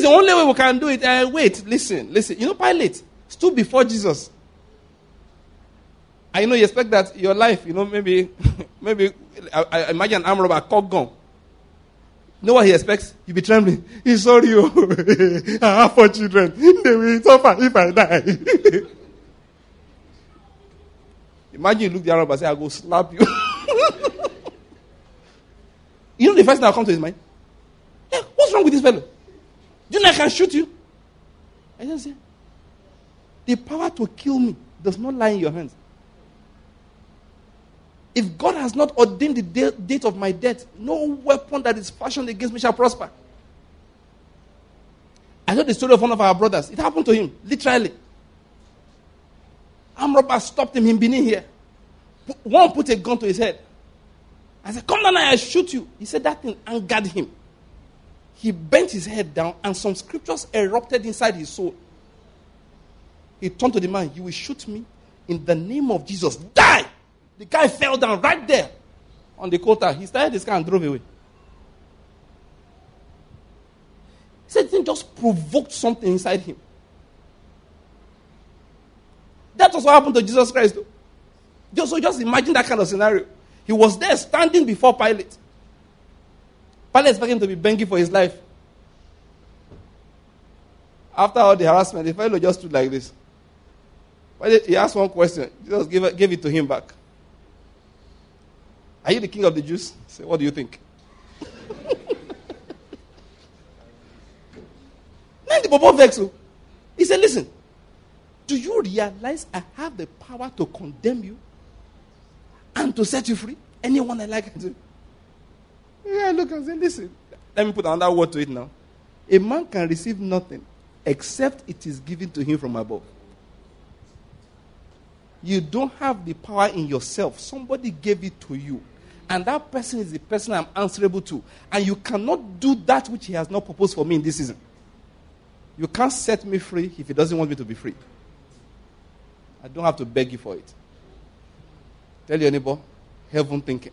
the only way we can do it. Wait, listen. You know, Pilate stood before Jesus. I know you expect that your life, maybe I imagine an arm robber, cock gun. You know what he expects? You'll be trembling. He's sorry, I have 4 children. They will suffer if I die. Imagine you look the arm robber and say, I'll go slap you. You know the first thing that will come to his mind? Hey, what's wrong with this fellow? Do you know I can shoot you? I just say, the power to kill me does not lie in your hands. If God has not ordained the date of my death, no weapon that is fashioned against me shall prosper. I heard the story of one of our brothers. It happened to him, literally. Armed robber stopped him in Benin here. One put a gun to his head. I said, come down here, I shoot you. He said that thing angered him. He bent his head down and some scriptures erupted inside his soul. He turned to the man, you will shoot me in the name of Jesus. Die! The guy fell down right there on the quota. He started his car and drove away. He said it just provoked something inside him. That was what happened to Jesus Christ. So just imagine that kind of scenario. He was there standing before Pilate. Pilate expected him to be begging for his life. After all the harassment, the fellow just stood like this. He asked one question. Jesus gave it to him back. Are you the king of the Jews? He said, what do you think? Then the Bobo vexed. He said, listen, do you realize I have the power to condemn you and to set you free? Anyone I like. Yeah, look and say, listen, let me put another word to it now. A man can receive nothing except it is given to him from above. You don't have the power in yourself. Somebody gave it to you. And that person is the person I'm answerable to. And you cannot do that which he has not proposed for me in this season. You can't set me free if he doesn't want me to be free. I don't have to beg you for it. Tell your neighbor, heaven thinking.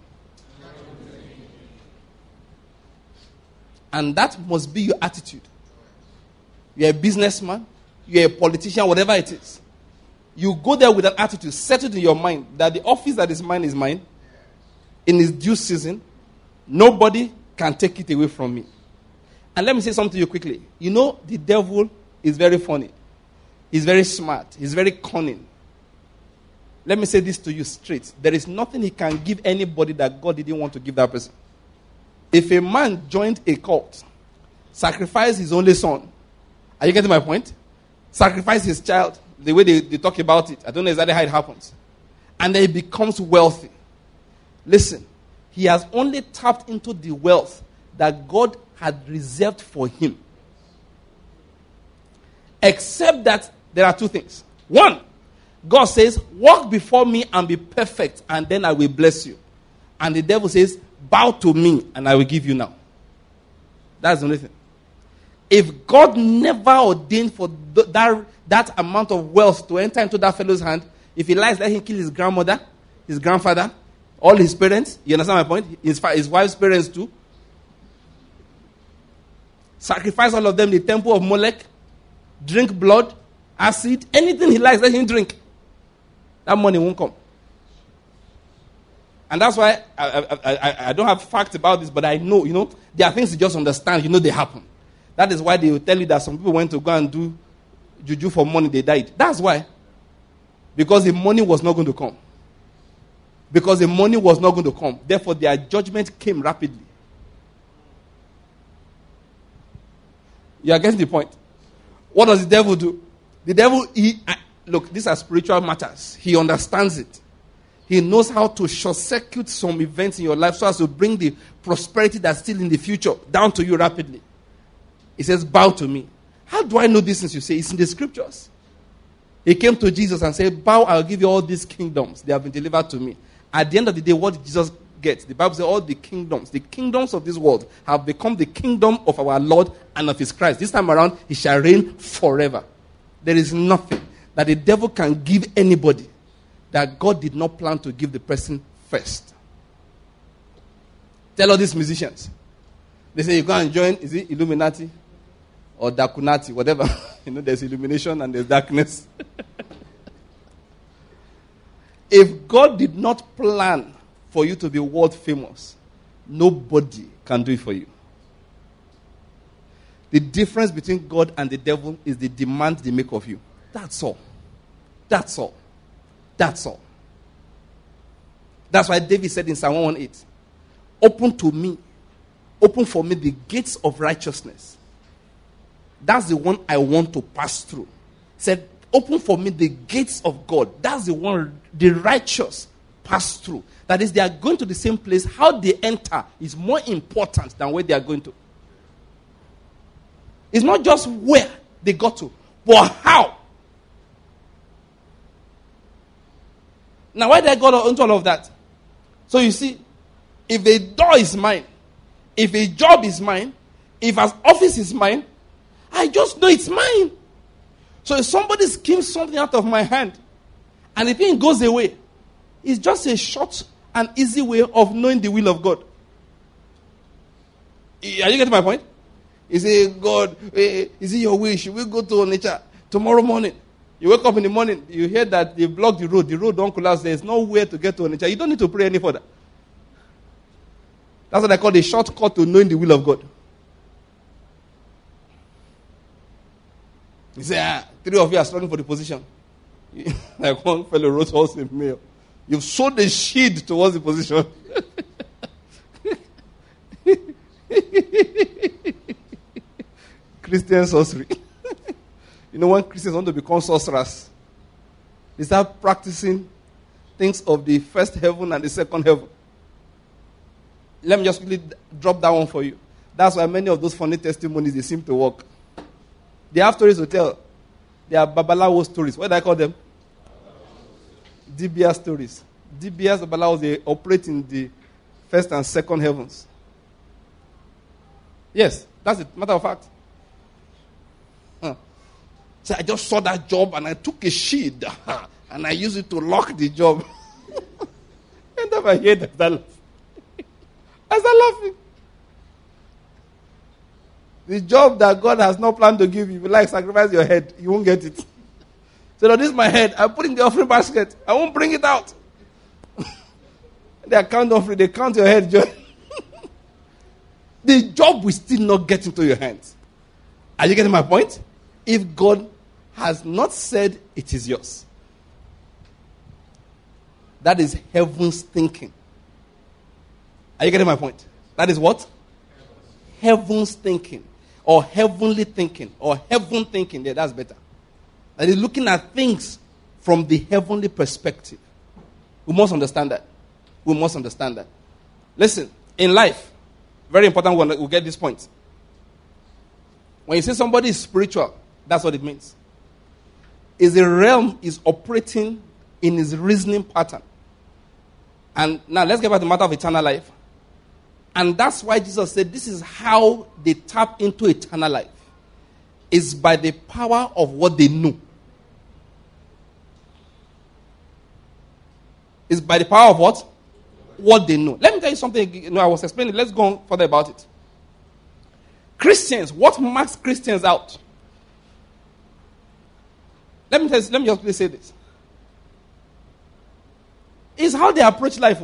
And that must be your attitude. You're a businessman, you're a politician, whatever it is. You go there with an attitude, set it in your mind that the office that is mine in its due season. Nobody can take it away from me. And let me say something to you quickly. You know, the devil is very funny. He's very smart. He's very cunning. Let me say this to you straight. There is nothing he can give anybody that God didn't want to give that person. If a man joined a cult, sacrificed his only son, are you getting my point? Sacrifice his child, the way they talk about it. I don't know exactly how it happens. And then he becomes wealthy. Listen, he has only tapped into the wealth that God had reserved for him. Except that there are 2 things. 1, God says, walk before me and be perfect, and then I will bless you. And the devil says, bow to me, and I will give you now. That's the only thing. If God never ordained for that amount of wealth to enter into that fellow's hand, if he likes, let him kill his grandmother, his grandfather, all his parents. You understand my point? His wife's parents too. Sacrifice all of them in the temple of Molech. Drink blood, acid, anything he likes, let him drink. That money won't come. And that's why I don't have facts about this, but I know, there are things you just understand, they happen. That is why they will tell you that some people went to go and do juju for money, they died. That's why. Because the money was not going to come. Because the money was not going to come. Therefore, their judgment came rapidly. You are getting the point. What does the devil do? The devil, look, these are spiritual matters. He understands it. He knows how to short-circuit some events in your life so as to bring the prosperity that's still in the future down to you rapidly. He says, bow to me. How do I know this since you say it's in the scriptures? He came to Jesus and said, bow, I'll give you all these kingdoms. They have been delivered to me. At the end of the day, what did Jesus get? The Bible says all the kingdoms of this world have become the kingdom of our Lord and of his Christ. This time around, he shall reign forever. There is nothing that the devil can give anybody that God did not plan to give the person first. Tell all these musicians. They say you go and join, is it Illuminati? or Dakunati, whatever. There's illumination and there's darkness. If God did not plan for you to be world famous, nobody can do it for you. The difference between God and the devil is the demand they make of you. That's all. That's all. That's all. That's why David said in Psalm 118, open for me the gates of righteousness. That's the one I want to pass through. He said, open for me the gates of God. That's the one the righteous pass through. That is, they are going to the same place. How they enter is more important than where they are going to. It's not just where they got to, but how. Now, why did I go into all of that? So you see, if a door is mine, if a job is mine, if an office is mine, I just know it's mine. So if somebody schemes something out of my hand, and the thing goes away, it's just a short and easy way of knowing the will of God. Are you getting my point? You say, God, is it your wish? Should we go to Onitsha tomorrow morning? You wake up in the morning, you hear that they blocked the road don't collapse, there's nowhere to get to Onitsha. You don't need to pray any further. That's what I call the shortcut to knowing the will of God. You say, 3 of you are struggling for the position. Like one fellow wrote us in mail. You've sowed the seed towards the position. Christian sorcery. When Christians want to become sorcerers, they start practicing things of the first heaven and the second heaven. Let me just quickly drop that one for you. That's why many of those funny testimonies, they seem to work. They have stories to tell. They are Babalawo stories. What do I call them? Dibia stories. Dibias, Babalawos, they operate in the first and second heavens. Yes, that's it. Matter of fact. So I just saw that job and I took a shield and I used it to lock the job. And then I hear that, I start laughing. The job that God has not planned to give you, if you like sacrifice your head, you won't get it. So now this is my head. I put in the offering basket. I won't bring it out. They account offering. They count your head, John. The job will still not get into your hands. Are you getting my point? If God has not said it is yours. That is heaven's thinking. Are you getting my point? That is what? Heaven's thinking. Or heavenly thinking. Or heaven thinking. Yeah, that's better. That is looking at things from the heavenly perspective. We must understand that. We must understand that. Listen, in life, very important, we'll get this point. When you say somebody is spiritual, that's what it means. Is the realm is operating in his reasoning pattern. And now let's get back to the matter of eternal life. And that's why Jesus said this is how they tap into eternal life. Is by the power of what they know. Is by the power of what? What they know. Let me tell you something. I was explaining. Let's go on further about it. Christians, what marks Christians out? Let me just say this. Is how they approach life.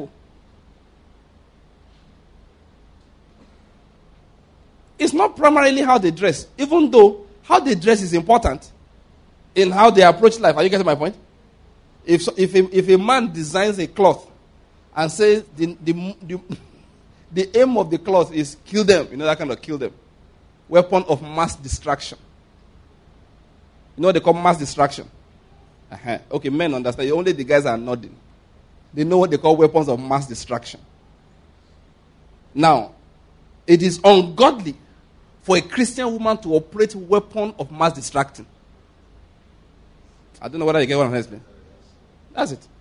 It's not primarily how they dress, even though how they dress is important in how they approach life. Are you getting my point? If a man designs a cloth and says the aim of the cloth is kill them, that kind of kill them. Weapon of mass distraction. You know what they call mass distraction? Okay, men understand. Only the guys are nodding. They know what they call weapons of mass distraction. Now, it is ungodly for a Christian woman to operate weapon of mass distracting. I don't know whether you get what I'm saying. That's it.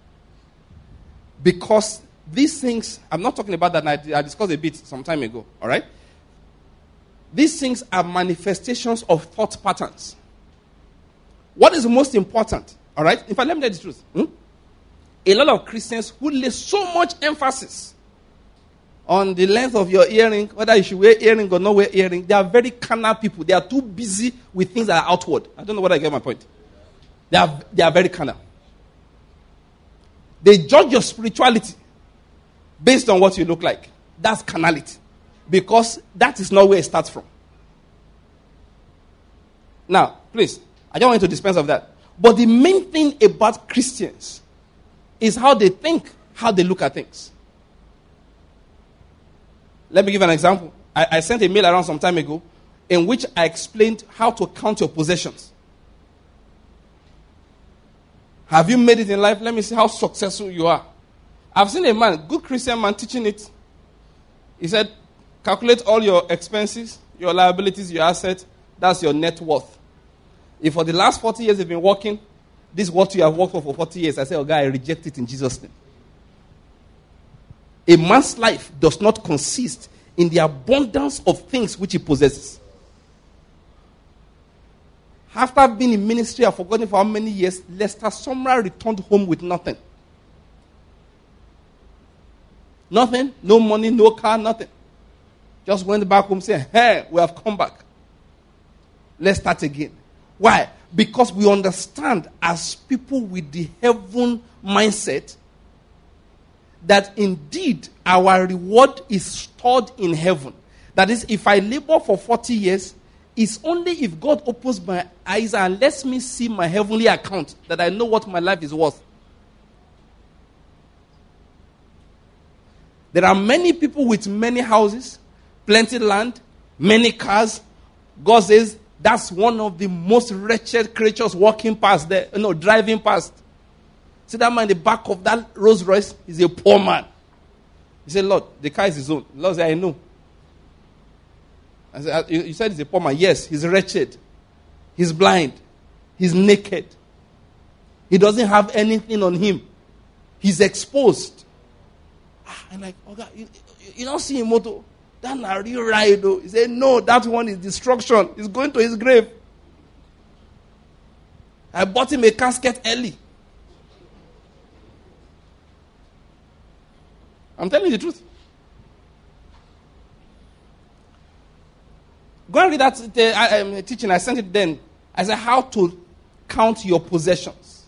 Because these things, I'm not talking about that. I discussed a bit some time ago. All right? These things are manifestations of thought patterns. What is the most important? All right? In fact, let me tell you the truth. A lot of Christians who lay so much emphasis on the length of your earring, whether you should wear earring or not wear earring. They are very carnal people. They are too busy with things that are outward. I don't know whether I get my point. They are very carnal. They judge your spirituality based on what you look like. That's carnality. Because that is not where it starts from. Now, please, I don't want you to dispense of that. But the main thing about Christians is how they think, how they look at things. Let me give an example. I sent a mail around some time ago in which I explained how to count your possessions. Have you made it in life? Let me see how successful you are. I've seen a man, good Christian man, teaching it. He said, calculate all your expenses, your liabilities, your assets. That's your net worth. If for the last 40 years you've been working, this is what you have worked for 40 years. I say, oh God, I reject it in Jesus' name. A man's life does not consist in the abundance of things which he possesses. After being in ministry, I've forgotten for how many years, Lester Sumrall returned home with nothing. Nothing, no money, no car, nothing. Just went back home saying, hey, we have come back. Let's start again. Why? Because we understand as people with the heaven mindset that indeed our reward is stored in heaven. That is, if I labor for 40 years, it's only if God opens my eyes and lets me see my heavenly account that I know what my life is worth. There are many people with many houses, plenty land, many cars. God says that's one of the most wretched creatures walking past there, driving past. See that man in the back of that Rolls Royce is a poor man. He said, Lord, the car is his own. Lord said, I know. I said, you said he's a poor man. Yes, he's wretched. He's blind. He's naked. He doesn't have anything on him. He's exposed. I'm like, okay, you don't see him, moto. That's not a real ride, though. He said, no, that one is destruction. He's going to his grave. I bought him a casket early. I'm telling you the truth. Go and read that teaching. I sent it then. I said, how to count your possessions.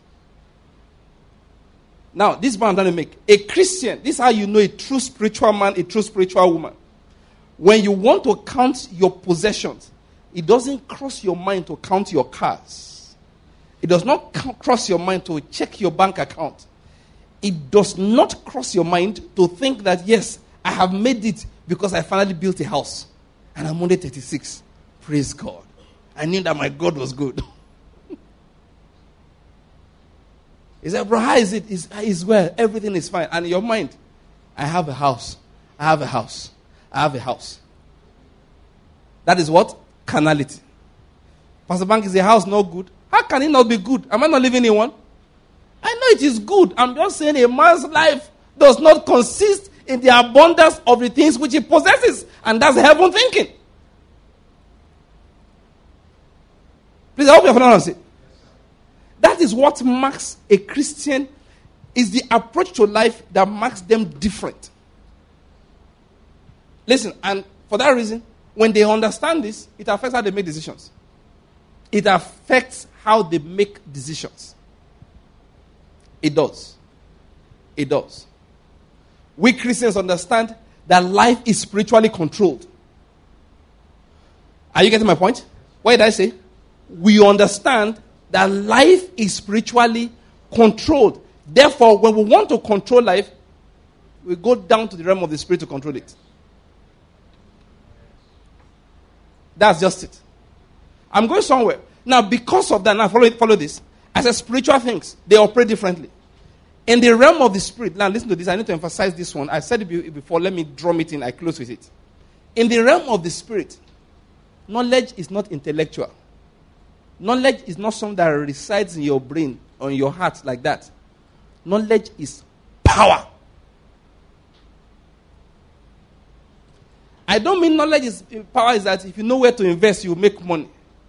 Now, this is what I'm trying to make. A Christian, this is how you know a true spiritual man, a true spiritual woman. When you want to count your possessions, it doesn't cross your mind to count your cars. It does not cross your mind to check your bank account. It does not cross your mind to think that, yes, I have made it because I finally built a house. And I'm only 36. Praise God. I knew that my God was good. He said, bro, how is it? It's well. Everything is fine. And in your mind, I have a house. I have a house. I have a house. That is what? Carnality. Pastor Bank, is the house not good? How can it not be good? Am I not living in one? I know it is good. I'm just saying a man's life does not consist in the abundance of the things which he possesses. And that's heaven thinking. Please, I hope you're following it. That is what marks a Christian, is the approach to life that marks them different. Listen, and for that reason, when they understand this, it affects how they make decisions. It affects how they make decisions. It does. It does. We Christians understand that life is spiritually controlled. Are you getting my point? What did I say? We understand that life is spiritually controlled. Therefore, when we want to control life, we go down to the realm of the spirit to control it. That's just it. I'm going somewhere. Now, because of that, now follow this. I said spiritual things, they operate differently. In the realm of the spirit, now listen to this, I need to emphasize this one. I said it before, let me drum it in, I close with it. In the realm of the spirit, knowledge is not intellectual. Knowledge is not something that resides in your brain or in your heart like that. Knowledge is power. I don't mean knowledge is power is that if you know where to invest, you make money.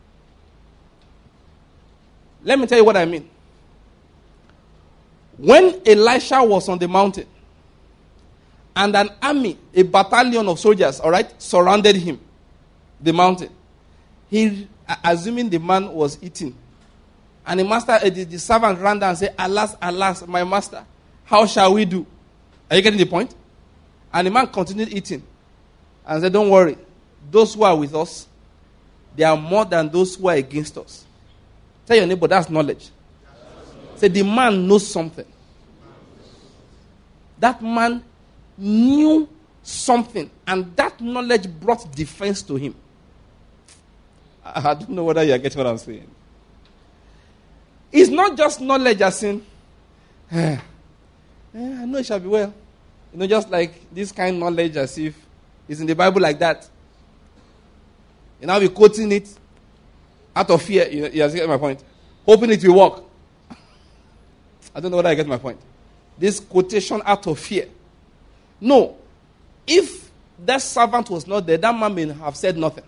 Let me tell you what I mean. When Elisha was on the mountain And an army, a battalion of soldiers, all right, surrounded him, the mountain. He, assuming the man was eating. And the servant ran down and said, "Alas, alas, my master, how shall we do?" Are you getting the point? And the man continued eating. And said, "Don't worry. Those who are with us, they are more than those who are against us." Tell your neighbor, that's knowledge. Say, the man knows something. That man knew something. And that knowledge brought defense to him. I don't know whether you are getting what I'm saying. It's not just knowledge as in, I know it shall be well. Just like this kind of knowledge as if it's in the Bible like that. And now we're quoting it out of fear. You get my point? Hoping it will work. I don't know whether I get my point. This quotation out of fear. No. If that servant was not there, that man may have said nothing.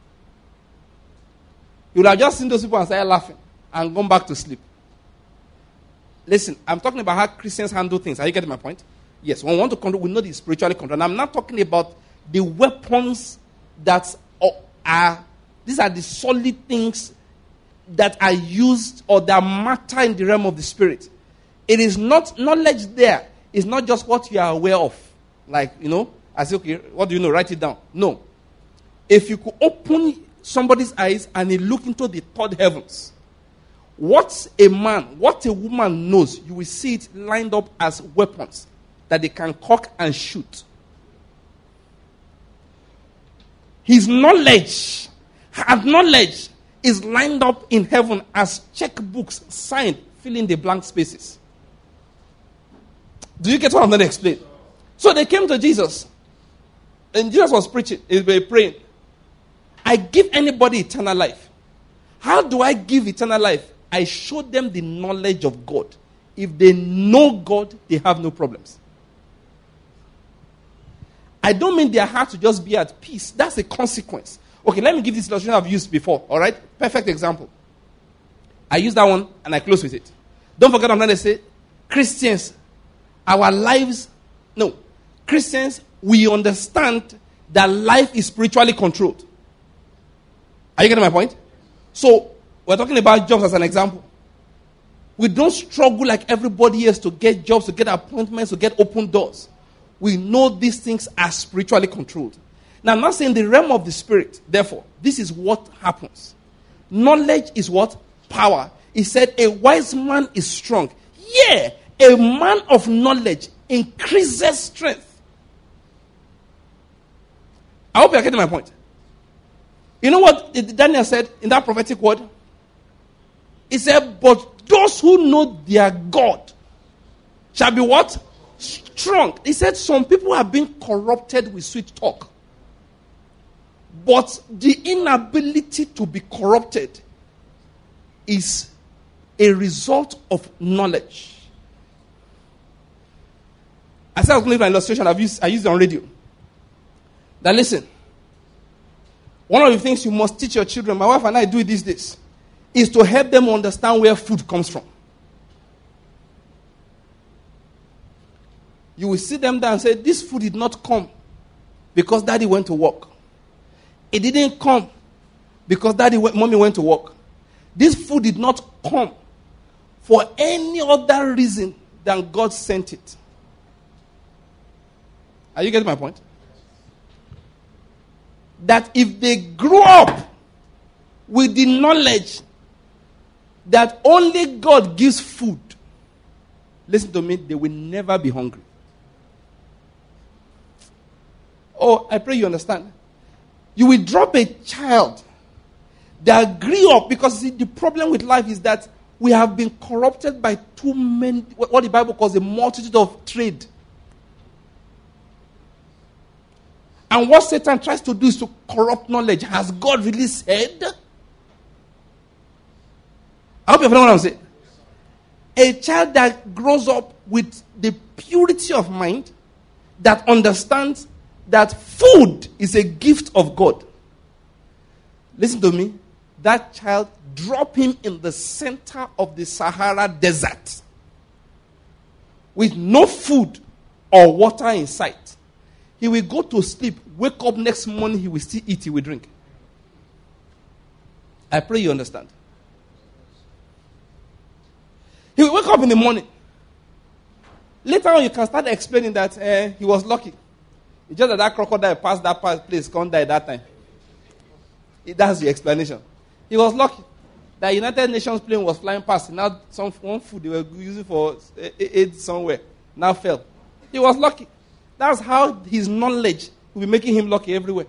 He would have just seen those people and started laughing and gone back to sleep. Listen, I'm talking about how Christians handle things. Are you getting my point? Yes, when we want to control, we know the spiritually control. And I'm not talking about the weapons that are, these are the solid things that are used or that matter in the realm of the spirit. It is not, knowledge there is not just what you are aware of. Like, I say, okay, what do you know? Write it down. No. If you could open somebody's eyes and he look into the third heavens, what a man, what a woman knows, you will see it lined up as weapons that they can cock and shoot. His knowledge, her knowledge is lined up in heaven as checkbooks signed, filling the blank spaces. Do you get what I'm going to explain? So they came to Jesus, and Jesus was preaching, he was praying. I give anybody eternal life. How do I give eternal life? I show them the knowledge of God. If they know God, they have no problems. I don't mean their heart to just be at peace. That's a consequence. Okay, let me give this illustration I've used before. All right? Perfect example. I use that one and I close with it. Don't forget I'm trying to say, Christians, our lives, no. Christians, we understand that life is spiritually controlled. Are you getting my point? So, we're talking about jobs as an example. We don't struggle like everybody else to get jobs, to get appointments, to get open doors. We know these things are spiritually controlled. Now, I'm not saying the realm of the spirit. Therefore, this is what happens. Knowledge is what? Power. He said, a wise man is strong. Yeah, a man of knowledge increases strength. I hope you're getting my point. You know what Daniel said in that prophetic word? He said, but those who know their God shall be what? Strong. He said some people have been corrupted with sweet talk. But the inability to be corrupted is a result of knowledge. I said I was going to give an illustration. I used it on radio. Now listen. One of the things you must teach your children, my wife and I do it these days, is to help them understand where food comes from. You will sit them down and say, this food did not come because daddy went to work. It didn't come because mommy went to work. This food did not come for any other reason than God sent it. Are you getting my point? That if they grow up with the knowledge that only God gives food, listen to me, they will never be hungry. Oh, I pray you understand. You will drop a child that grew up, because see, the problem with life is that we have been corrupted by too many, what the Bible calls a multitude of trade. And what Satan tries to do is to corrupt knowledge. Has God really said? I hope you know what I'm saying. A child that grows up with the purity of mind, that understands that food is a gift of God. Listen to me. That child, drop him in the center of the Sahara desert with no food, or water in sight. He will go to sleep, wake up next morning, he will still eat, he will drink. I pray you understand. He will wake up in the morning. Later on, you can start explaining that he was lucky. It's just that crocodile passed that place, can't die that time. That's the explanation. He was lucky. The United Nations plane was flying past. Now, one food they were using for aid somewhere now fell. He was lucky. That's how his knowledge will be making him lucky everywhere.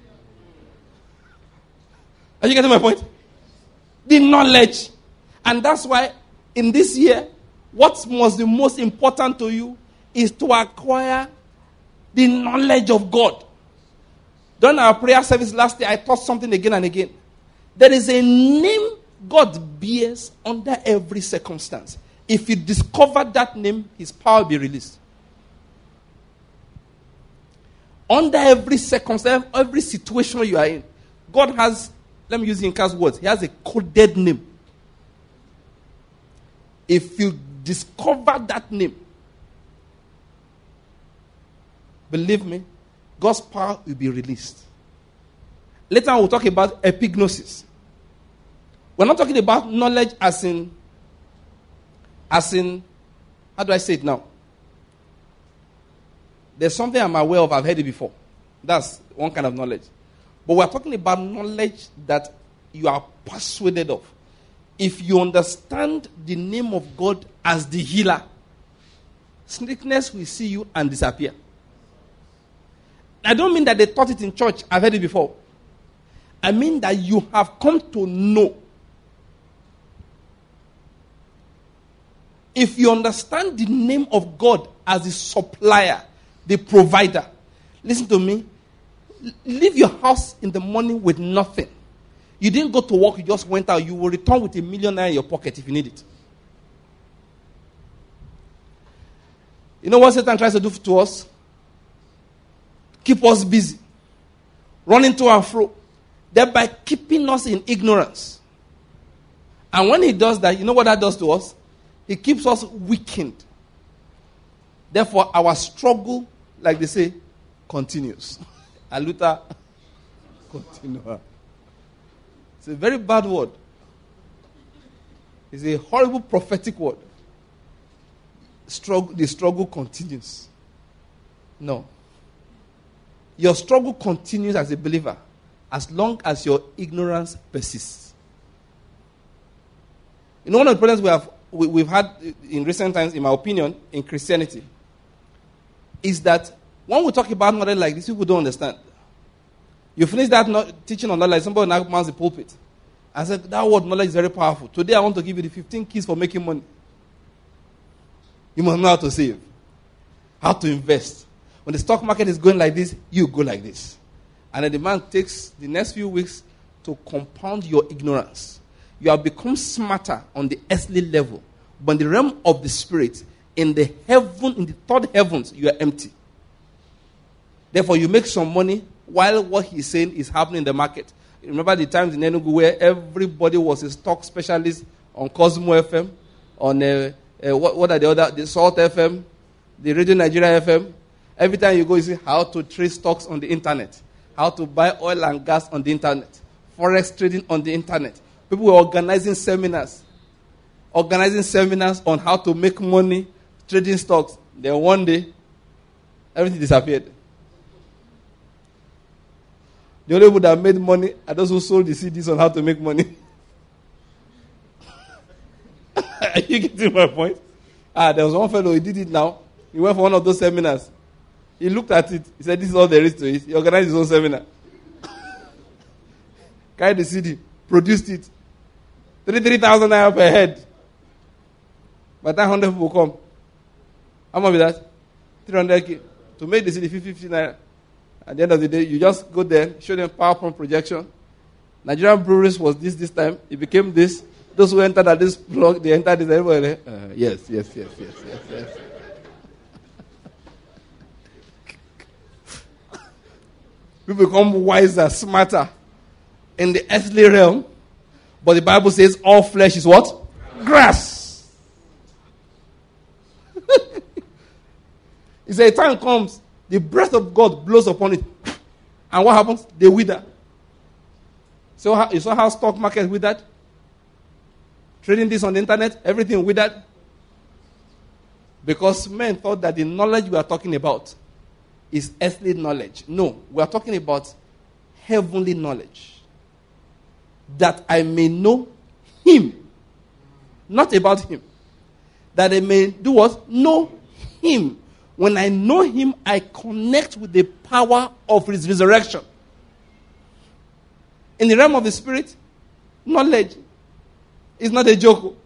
Are you getting my point? The knowledge. And that's why in this year, what was the most important to you is to acquire the knowledge of God. During our prayer service last year, I taught something again and again. There is a name God bears under every circumstance. If you discover that name, his power will be released. Under every circumstance, every situation you are in, God has, let me use Inka's words, he has a coded name. If you discover that name, believe me, God's power will be released. Later on, we'll talk about epignosis. We're not talking about knowledge as in, how do I say it now? There's something I'm aware of, I've heard it before. That's one kind of knowledge. But we're talking about knowledge that you are persuaded of. If you understand the name of God as the healer, sickness will see you and disappear. I don't mean that they taught it in church. I've heard it before. I mean that you have come to know. If you understand the name of God as the supplier, the provider, listen to me. Leave your house in the morning with nothing. You didn't go to work, you just went out. You will return with $1 million in your pocket if you need it. You know what Satan tries to do to us? Keep us busy. Running to and fro. Thereby keeping us in ignorance. And when he does that, you know what that does to us? He keeps us weakened. Therefore, our struggle, like they say, continues. Aluta continua. It's a very bad word. It's a horrible prophetic word. The struggle continues. No. Your struggle continues as a believer as long as your ignorance persists. You know, one of the problems we've had in recent times, in my opinion, in Christianity, is that when we talk about knowledge like this, people don't understand. You finish that teaching on knowledge, somebody now mounts the pulpit. I said, that word knowledge is very powerful. Today I want to give you the 15 keys for making money. You must know how to save, how to invest. When the stock market is going like this, you go like this. And then the man takes the next few weeks to compound your ignorance. You have become smarter on the earthly level. But in the realm of the spirit, in the third heavens, you are empty. Therefore, you make some money while what he's saying is happening in the market. Remember the times in Enugu where everybody was a stock specialist on Cosmo FM, on what are the Salt FM, the Radio Nigeria FM. Every time you go, you see how to trade stocks on the internet, how to buy oil and gas on the internet, forex trading on the internet. People were organizing seminars on how to make money trading stocks. Then one day, everything disappeared. The only people that made money are those who sold the CDs on how to make money. Are you getting my point? There was one fellow, he did it now. He went for one of those seminars. He looked at it. He said, this is all there is to it. He organized his own seminar. Carried the CD. Produced it. 3,000 naira per head. By the time 100 people come. How much is that? 300K. To make the CD, 50 naira. At the end of the day, you just go there, show them PowerPoint projection. Nigerian breweries was this time. It became this. Those who entered at this plug, they entered this. Everybody, yes. We become wiser, smarter in the earthly realm. But the Bible says all flesh is what? Grass. He said, a time comes, the breath of God blows upon it. And what happens? They wither. So you saw how stock market withered? Trading this on the internet, everything withered. Because men thought that the knowledge we are talking about is earthly knowledge. No, we are talking about heavenly knowledge. That I may know him. Not about him. That I may do what? Know him. When I know him, I connect with the power of his resurrection. In the realm of the spirit, knowledge is not a joke.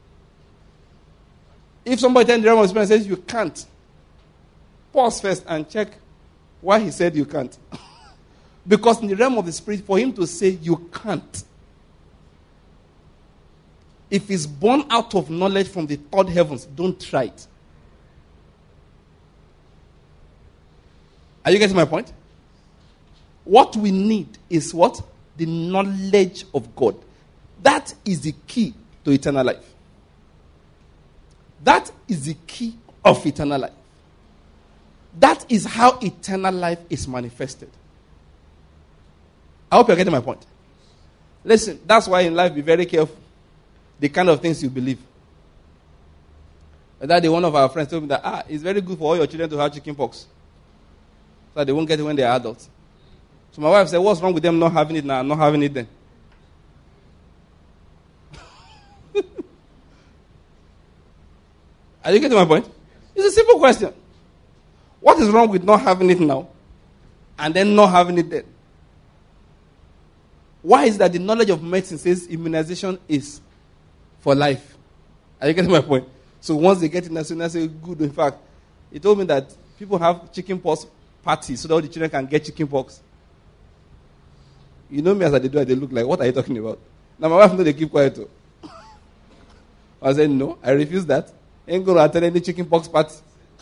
If somebody in the realm of the spirit says you can't, pause first and check why he said you can't. Because in the realm of the spirit, for him to say you can't, if it's born out of knowledge from the third heavens, don't try it. Are you getting my point? What we need is what? The knowledge of God. That is the key to eternal life. That is the key of eternal life. That is how eternal life is manifested. I hope you're getting my point. Listen, that's why in life be very careful the kind of things you believe. That day one of our friends told me that it's very good for all your children to have chicken pox, so that they won't get it when they are adults. So my wife said, what's wrong with them not having it now and not having it then? Are you getting my point? It's a simple question. What is wrong with not having it now and then not having it then? Why is that the knowledge of medicine says immunization is for life? Are you getting my point? So once they get it, I say, good. In fact, he told me that people have chicken pox parties so that all the children can get chicken pox. You know me as they do, they look like, what are you talking about? Now my wife knows they keep quiet too. I said, no, I refuse that. Ain't going to attend any chicken pox party.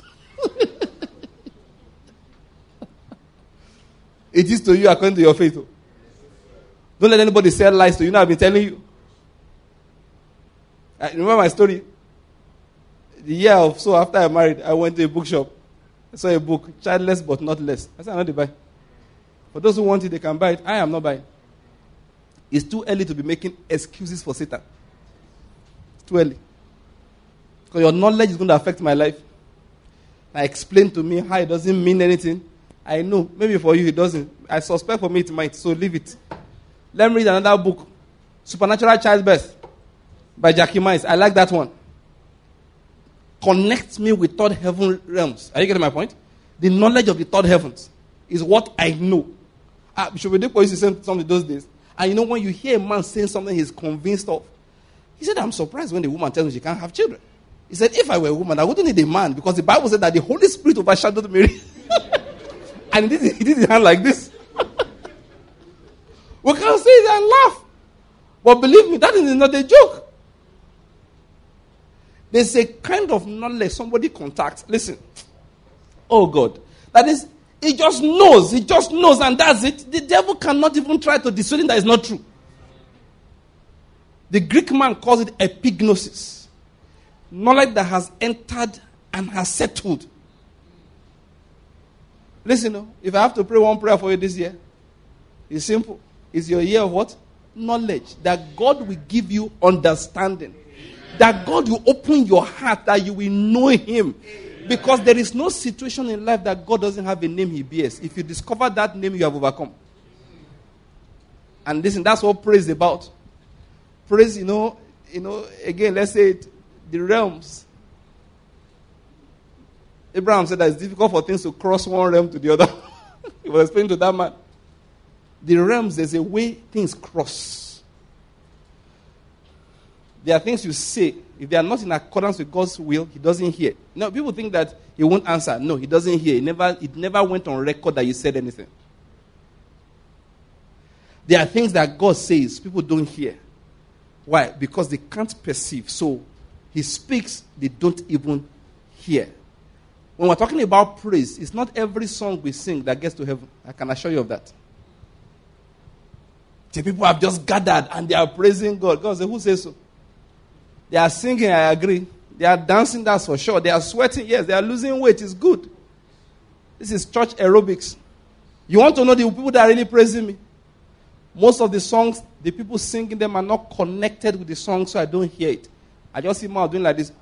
It is to you according to your faith. Don't let anybody sell lies to you. Now I've been telling you. I remember my story. The year or so after I married, I went to a bookshop. I saw a book, Childless but Not Less. I said, I'm not to buy. For those who want it, they can buy it. I am not buying. It's too early to be making excuses for Satan. It's too early. Because your knowledge is going to affect my life. Now explain to me how it doesn't mean anything. I know. Maybe for you it doesn't. I suspect for me it might. So leave it. Let me read another book. Supernatural Childbirth by Jackie Miles. I like that one. Connect me with third heaven realms. Are you getting my point? The knowledge of the third heavens is what I know. Bishop Oyedepo used to say something those days. And you know, when you hear a man saying something he's convinced of, he said, I'm surprised when the woman tells me she can't have children. He said, if I were a woman, I wouldn't need a man, because the Bible said that the Holy Spirit overshadowed Mary. And he did his hand like this. We can say it and laugh. But believe me, that is not a joke. There's a kind of knowledge somebody contacts. Listen. Oh God. That is, he just knows. He just knows, and that's it. The devil cannot even try to dissuade him that is not true. The Greek man calls it epignosis. Knowledge that has entered and has settled. Listen, if I have to pray one prayer for you this year, it's simple. It's your year of what? Knowledge. That God will give you understanding. That God will open your heart, that you will know him. Because there is no situation in life that God doesn't have a name he bears. If you discover that name, you have overcome. And listen, that's what praise is about. Praise, again, let's say it, the realms. Abraham said that it's difficult for things to cross one realm to the other. He was explaining to that man. The realms, there's a way things cross. There are things you say. If they are not in accordance with God's will, he doesn't hear. No, people think that he won't answer. No, he doesn't hear. It never went on record that you said anything. There are things that God says, people don't hear. Why? Because they can't perceive. So, he speaks, they don't even hear. When we're talking about praise, it's not every song we sing that gets to heaven. I can assure you of that. The people have just gathered and they are praising God. God says, who says so? They are singing, I agree. They are dancing, that's for sure. They are sweating, yes. They are losing weight, it's good. This is church aerobics. You want to know the people that are really praising me? Most of the songs, the people singing them are not connected with the song, so I don't hear it. I just see mouth doing like this.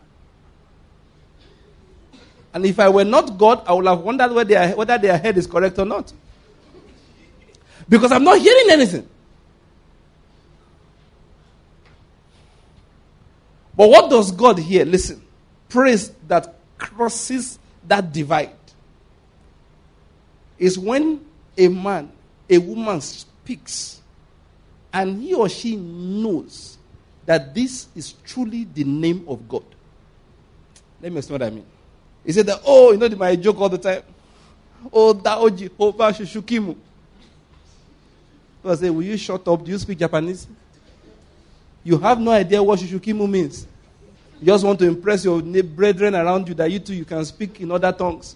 And if I were not God, I would have wondered whether their head is correct or not. Because I'm not hearing anything. But what does God hear? Listen. Praise that crosses that divide is when a man, a woman speaks and he or she knows that this is truly the name of God. Let me explain what I mean. He said that, oh, you know my joke all the time. Oh, Dao Jehovah Shushukimu. So I say, will you shut up? Do you speak Japanese? You have no idea what Shushukimu means. You just want to impress your brethren around you that you too, you can speak in other tongues.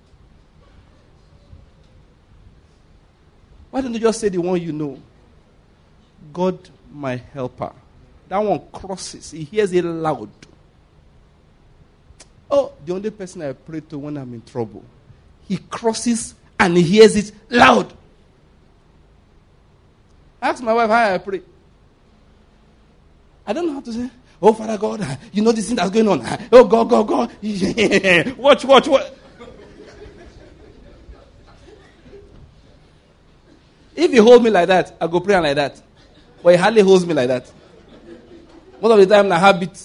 Why don't you just say the one you know? God, my helper. That one crosses. He hears it loud. Oh, the only person I pray to when I'm in trouble. He crosses and he hears it loud. Ask my wife how I pray. I don't know how to say, oh, Father God, you know this thing that's going on. Oh, God. Watch. If you hold me like that, I go pray like that. But he hardly holds me like that. Most of the time, I habit.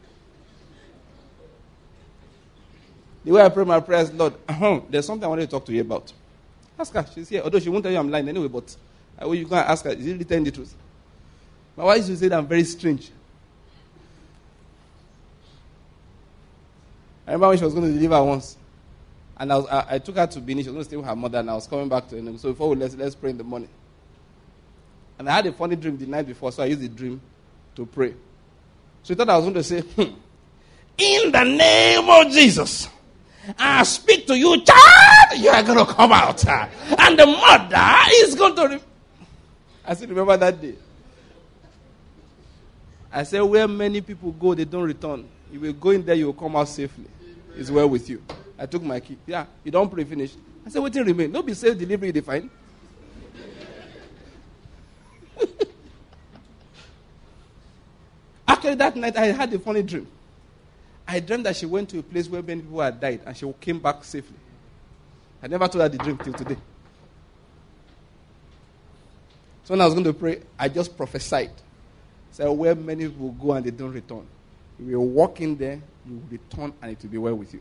The way I pray my prayers, Lord, there's something I want to talk to you about. Ask her. She's here. Although she won't tell you I'm lying anyway, but you can ask her. Is she really telling the truth? My wife used to say that I'm very strange. I remember when she was going to deliver once. And I took her to Benin. She was going to stay with her mother, and I was coming back to her. So before let's pray in the morning. And I had a funny dream the night before, so I used the dream to pray. So she thought I was going to say, in the name of Jesus, I speak to you, child, you are going to come out. And the mother is going to... I said, remember that day? I said, where many people go, they don't return. You will go in there, you will come out safely. It's well with you. I took my key. Yeah, you don't pray, finish. I said, what thing remain? Don't be safe delivery, they find. Actually, that night, I had a funny dream. I dreamed that she went to a place where many people had died, and she came back safely. I never told her the dream till today. So when I was going to pray, I just prophesied. So where many people go and they don't return. You will walk in there, you will return, and it will be well with you.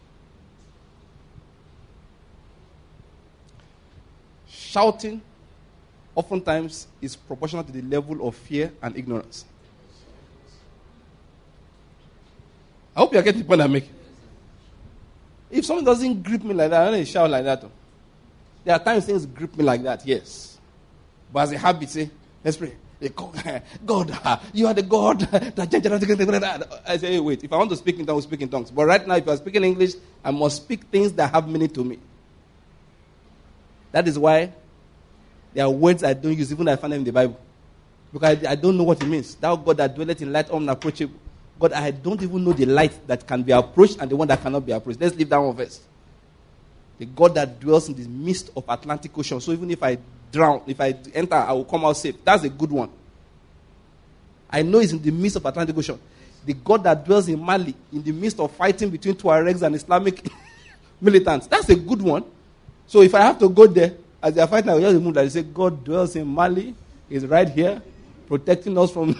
Shouting oftentimes is proportional to the level of fear and ignorance. I hope you are getting the point I'm making. If someone doesn't grip me like that, I don't shout like that. There are times things grip me like that, yes. But as a habit, say, let's pray. God, you are the God that... I say, hey, wait, if I want to speak in tongues, I'll speak in tongues. But right now, if I speak in English, I must speak things that have meaning to me. That is why there are words I don't use, even though I find them in the Bible. Because I don't know what it means. Thou God that dwelleth in light unapproachable. God, I don't even know the light that can be approached and the one that cannot be approached. Let's leave that one first. The God that dwells in the midst of Atlantic Ocean. So even if I drown, if I enter, I will come out safe. That's a good one. I know it's in the midst of Atlantic Ocean. The God that dwells in Mali, in the midst of fighting between Tuaregs and Islamic militants. That's a good one. So if I have to go there, as they are fighting, I will just remove that. They say, God dwells in Mali. He's right here, protecting us from...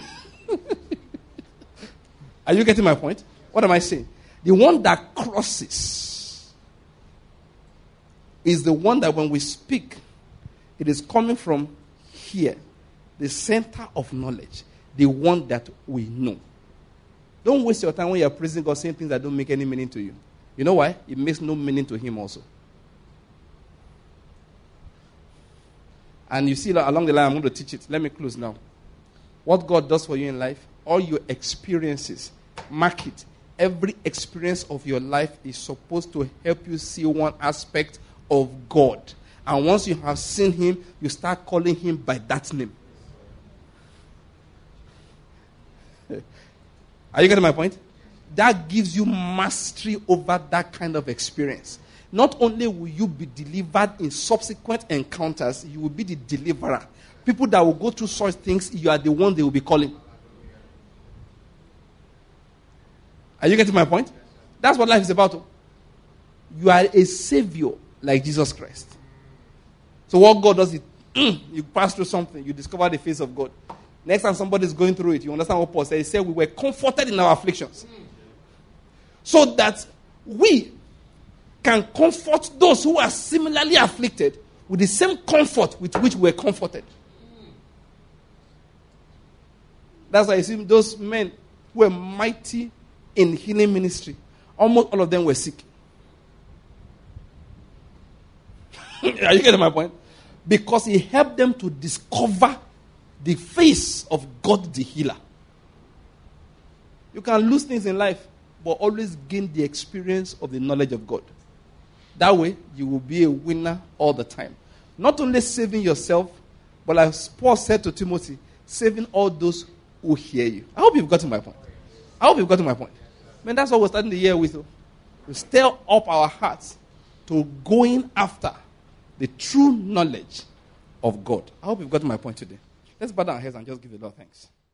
Are you getting my point? What am I saying? The one that crosses is the one that when we speak, it is coming from here, the center of knowledge, the one that we know. Don't waste your time when you're praising God saying things that don't make any meaning to you. You know why? It makes no meaning to Him also. And you see, along the line, I'm going to teach it. Let me close now. What God does for you in life, all your experiences, mark it. Every experience of your life is supposed to help you see one aspect of God. And once you have seen Him, you start calling Him by that name. Are you getting my point? That gives you mastery over that kind of experience. not only will you be delivered in subsequent encounters, you will be the deliverer. People that will go through such things, you are the one they will be calling. Are you getting my point? That's what life is about. You are a savior like Jesus Christ. So what God does is, you pass through something, you discover the face of God. Next time somebody is going through it, you understand what Paul said? He said, we were comforted in our afflictions. So that we can comfort those who are similarly afflicted with the same comfort with which we were comforted. That's why you see those men who were mighty in healing ministry, almost all of them were sick. Are you getting my point? Because he helped them to discover the face of God the healer. You can lose things in life, but always gain the experience of the knowledge of God. That way, you will be a winner all the time. Not only saving yourself, but as Paul said to Timothy, saving all those who hear you. I hope you've gotten my point. Man, that's what we're starting the year with. We stir up our hearts to going after the true knowledge of God. I hope you've gotten my point today. Let's bow down our heads and just give the Lord thanks.